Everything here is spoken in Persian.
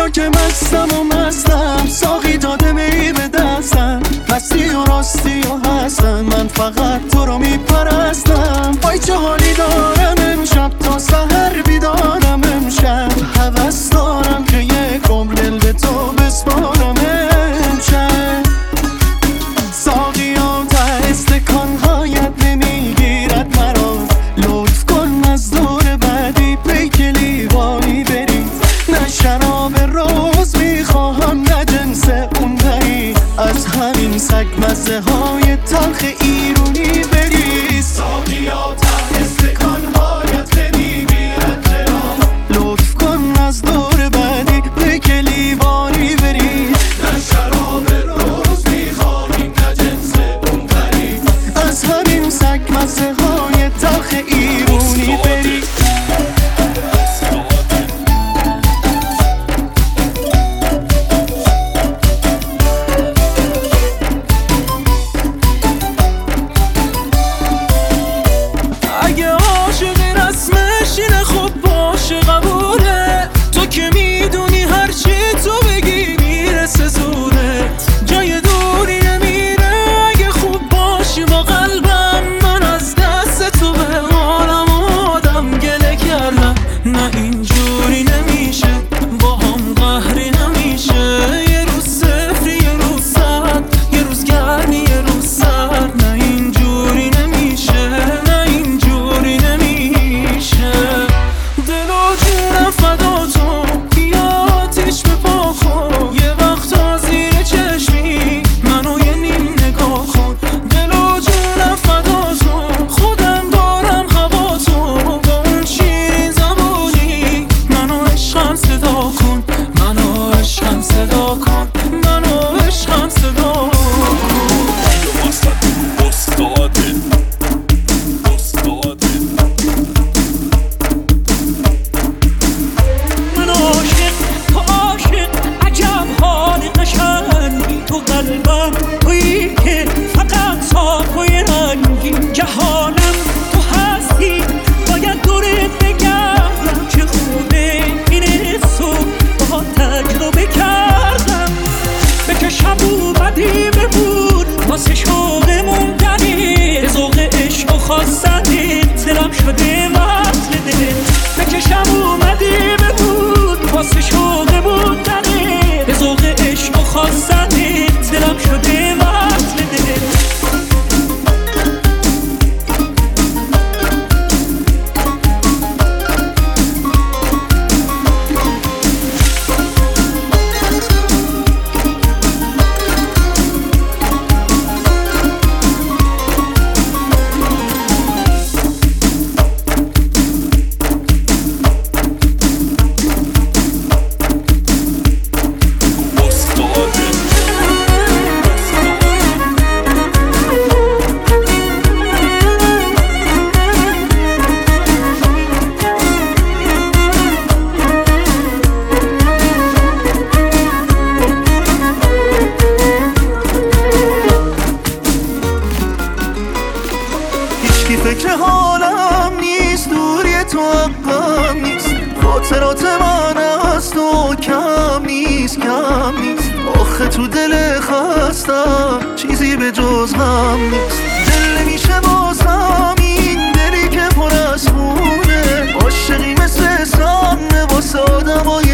حالا که مستم ساقی داده می به دستم، مستی و راستی و هستم، من فقط تو رو میپرستم. وای چه حالی دارم امشب، تا سحر بیدارم امشب، هوس دارم که یک عمر دل به تو بسپارم امشب. ساقیا ته استکانهایت نمیگیرد مرا، لطف کن از دور بعدی پیک لیوانی بری. نه شراب روز میخواهم نه جنس اون دری، از همین سگ مزه های تلخ ایرونی بری. ساقیا ته استکانهایت نمیگیرد مرا، لطف کن از دور بعدی پیک لیوانی بری. نه شراب روز میخواهیم نه جنس اون دری، از همین سگ مزه های تلخ ایرونی بری. اگه عاشقی رسمش اینه خب باشه قبوله، تو که میدونی هرچی تو بگی میرسه زورت، جای دوری نمیره اگه خوب باشی با قلبم. من از دست تو به حالم آدم گله کردم، نه اینجوری نمیشه با هم قهری نمیشه، یه روز صفری یه روز صد، یه روز گرمی یه روز سرد، نه اینجوری نمیشه نه اینجوری نمیشه. دل و جونم فدا تو، بیا آتیش به پا خود، یه وقتا زیر چشمی منو یه نیم نگاه کن. دل و جونم فدا تو، خودم دارم هوا تو، با اون شیرین زبونی منو عشقم صدا کن، منو عشقم صدا کن، منو عشقم صدا کن. من عاشق تو عاشق، عجب حال قشنگی تو قلبم، تویی که فقط صافای رنگی جهانم تو هستی. باید دورت بگردم چه خوبه این حسو با تجربه کردم، به چشم اومدی ببود واسه شوق موندنی، به ذوق عشق و خواستنی دلم شده وصل دل. به چشم اومدی ببود واسه شوق موندنی، به ذوق عشق و خواستنی دلم شده وصل دل. هیچکی فکر حالم نیست، دوری تو حقم نیست، خاطرات من از تو کم نیست کم نیست. آخه تو دل خستم چیزی به جز غم نیست، دل نمیشه بازم این دلی که پر از خونه، عاشقی مثل سم واسه آدمای